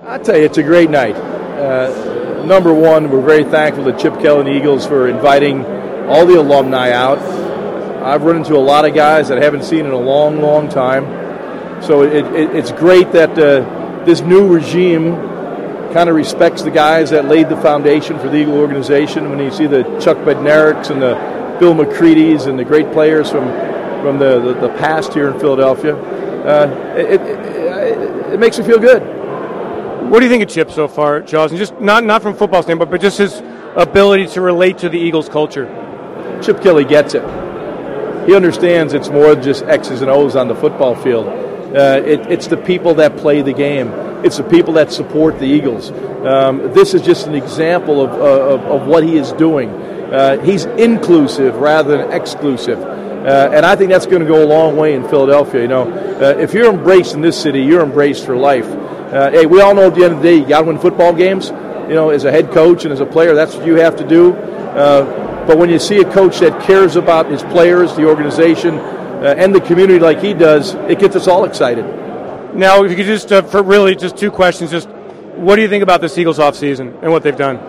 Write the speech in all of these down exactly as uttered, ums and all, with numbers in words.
I tell you, it's a great night. Uh, number one, we're very thankful to Chip Kelly and the Eagles for inviting all the alumni out. I've run into a lot of guys that I haven't seen in a long, long time. So it, it, it's great that uh, this new regime kind of respects the guys that laid the foundation for the Eagle organization. When you see the Chuck Bednareks and the Bill McCready's and the great players from from the, the, the past here in Philadelphia, uh, it, it, it makes me feel good. What do you think of Chip so far, Jaws? And just not not from football standpoint, but just his ability to relate to the Eagles culture. Chip Kelly gets it. He understands it's more than just X's and O's on the football field. Uh, it, it's the people that play the game. It's the people that support the Eagles. Um, this is just an example of, uh, of, of what he is doing. Uh, he's inclusive rather than exclusive. Uh, and I think that's going to go a long way in Philadelphia. You know, uh, if you're embraced in this city, you're embraced for life. Uh, hey, we all know at the end of the day, you got to win football games. You know, as a head coach and as a player, that's what you have to do. Uh, but when you see a coach that cares about his players, the organization, uh, and the community like he does, it gets us all excited. Now, if you could just, uh, for really just two questions, just what do you think about this Eagles offseason and what they've done?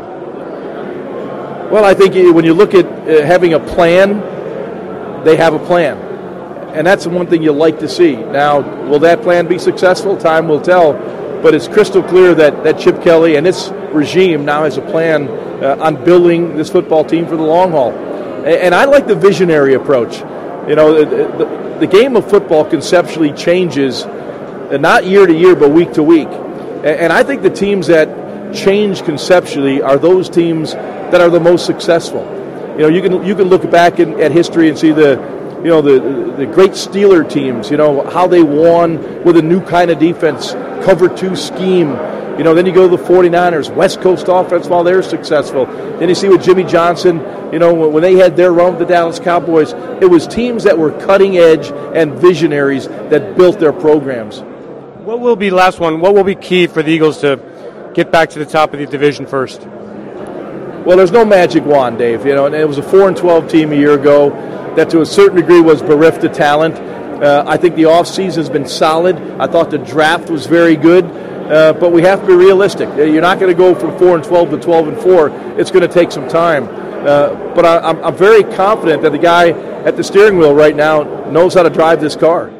Well, I think when you look at uh, having a plan, they have a plan. And that's the one thing you like to see. Now, will that plan be successful? Time will tell. But it's crystal clear that, that Chip Kelly and this regime now has a plan uh, on building this football team for the long haul. And, and I like the visionary approach. You know, the, the, the game of football conceptually changes, uh, not year to year, but week to week. And, and I think the teams that change conceptually are those teams that are the most successful. You know, you can you can look back in, at history and see the, you know, the the great Steeler teams. You know how they won with a new kind of defense, cover two scheme. You know, then you go to the forty-niners, West Coast offense while they're successful. Then you see with Jimmy Johnson. You know, when they had their run with the Dallas Cowboys, it was teams that were cutting edge and visionaries that built their programs. What will be last one? What will be key for the Eagles to get back to the top of the division first? Well, there's no magic wand, Dave. You know, and it was a four and twelve team a year ago that, to a certain degree, was bereft of talent. Uh, I think the offseason has been solid. I thought the draft was very good, uh, but we have to be realistic. You're not going to go from four and twelve to twelve and four. It's going to take some time. Uh, but I, I'm, I'm very confident that the guy at the steering wheel right now knows how to drive this car.